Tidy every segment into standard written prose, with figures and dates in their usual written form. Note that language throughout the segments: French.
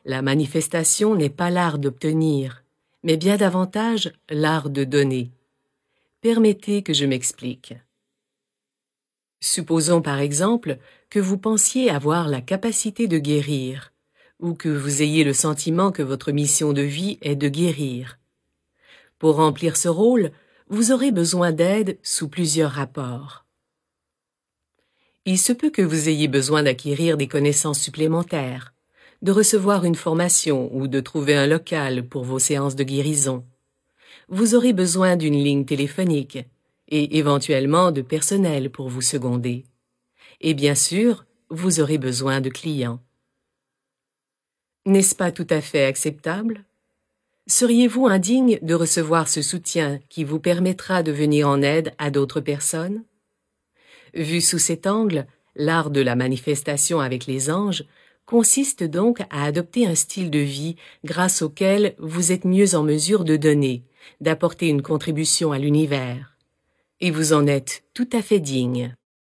la manifestation n'est pas l'art d'obtenir, mais bien davantage l'art de donner. Permettez que je m'explique. Supposons par exemple que vous pensiez avoir la capacité de guérir, ou que vous ayez le sentiment que votre mission de vie est de guérir. Pour remplir ce rôle, vous aurez besoin d'aide sous plusieurs rapports. Il se peut que vous ayez besoin d'acquérir des connaissances supplémentaires, de recevoir une formation ou de trouver un local pour vos séances de guérison. Vous aurez besoin d'une ligne téléphonique et éventuellement de personnel pour vous seconder. Et bien sûr, vous aurez besoin de clients. N'est-ce pas tout à fait acceptable? Seriez-vous indigne de recevoir ce soutien qui vous permettra de venir en aide à d'autres personnes? Vu sous cet angle, l'art de la manifestation avec les anges consiste donc à adopter un style de vie grâce auquel vous êtes mieux en mesure de donner, d'apporter une contribution à l'univers. Et vous en êtes tout à fait digne.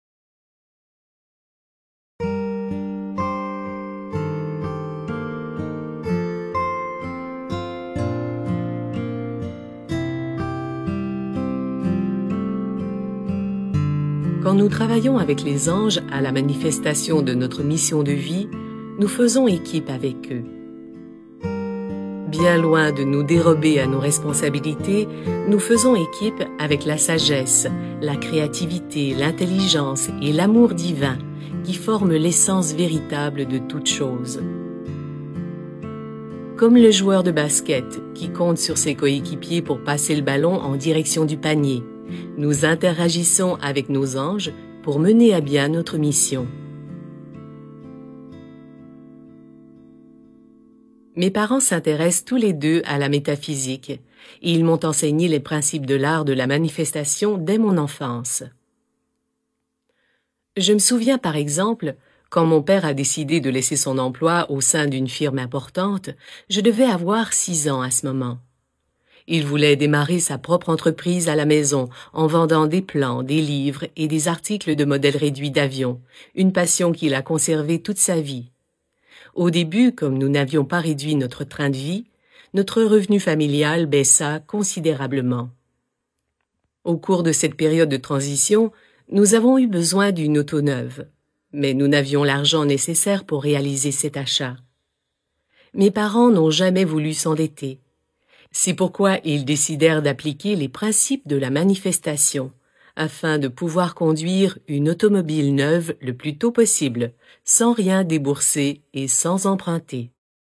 Quand nous travaillons avec les anges à la manifestation de notre mission de vie, nous faisons équipe avec eux. Bien loin de nous dérober à nos responsabilités, nous faisons équipe avec la sagesse, la créativité, l'intelligence et l'amour divin qui forment l'essence véritable de toute chose. Comme le joueur de basket qui compte sur ses coéquipiers pour passer le ballon en direction du panier, nous interagissons avec nos anges pour mener à bien notre mission. Mes parents s'intéressent tous les deux à la métaphysique et ils m'ont enseigné les principes de l'art de la manifestation dès mon enfance. Je me souviens par exemple, quand mon père a décidé de laisser son emploi au sein d'une firme importante, je devais avoir 6 ans à ce moment. Il voulait démarrer sa propre entreprise à la maison en vendant des plans, des livres et des articles de modèles réduits d'avions, une passion qu'il a conservée toute sa vie. Au début, comme nous n'avions pas réduit notre train de vie, notre revenu familial baissa considérablement. Au cours de cette période de transition, nous avons eu besoin d'une auto neuve, mais nous n'avions l'argent nécessaire pour réaliser cet achat. Mes parents n'ont jamais voulu s'endetter. C'est pourquoi ils décidèrent d'appliquer les principes de la manifestation, afin de pouvoir conduire une automobile neuve le plus tôt possible, sans rien débourser et sans emprunter.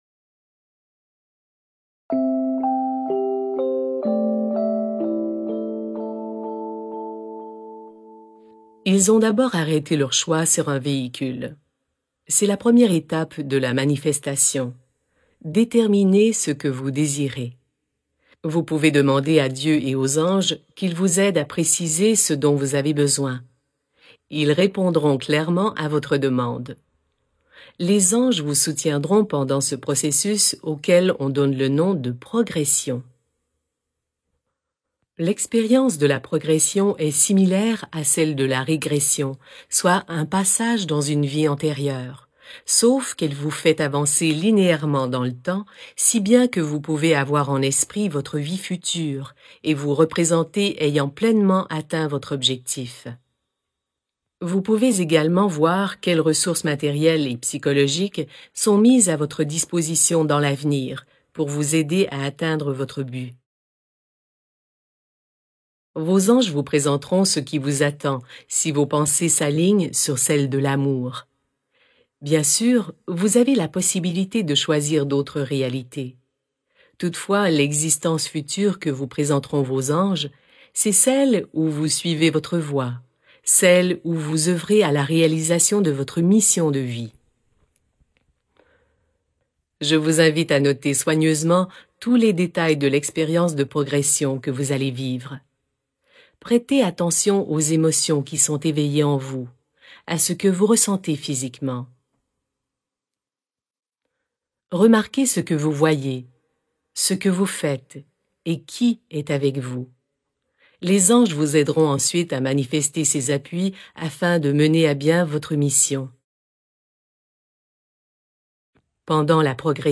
Ils ont d'abord arrêté leur choix sur un véhicule. C'est la première étape de la manifestation. Déterminez ce que vous désirez. Vous pouvez demander à Dieu et aux anges qu'ils vous aident à préciser ce dont vous avez besoin. Ils répondront clairement à votre demande. Les anges vous soutiendront pendant ce processus auquel on donne le nom de progression. L'expérience de la progression est similaire à celle de la régression, soit un passage dans une vie antérieure, sauf qu'elle vous fait avancer linéairement dans le temps, si bien que vous pouvez avoir en esprit votre vie future et vous représenter ayant pleinement atteint votre objectif. Vous pouvez également voir quelles ressources matérielles et psychologiques sont mises à votre disposition dans l'avenir pour vous aider à atteindre votre but. Vos anges vous présenteront ce qui vous attend si vos pensées s'alignent sur celles de l'amour. Bien sûr, vous avez la possibilité de choisir d'autres réalités. Toutefois, l'existence future que vous présenteront vos anges, c'est celle où vous suivez votre voie, celle où vous œuvrez à la réalisation de votre mission de vie. Je vous invite à noter soigneusement tous les détails de l'expérience de progression que vous allez vivre. Prêtez attention aux émotions qui sont éveillées en vous, à ce que vous ressentez physiquement. Remarquez ce que vous voyez, ce que vous faites et qui est avec vous. Les anges vous aideront ensuite à manifester ces appuis afin de mener à bien votre mission. Pendant la progression,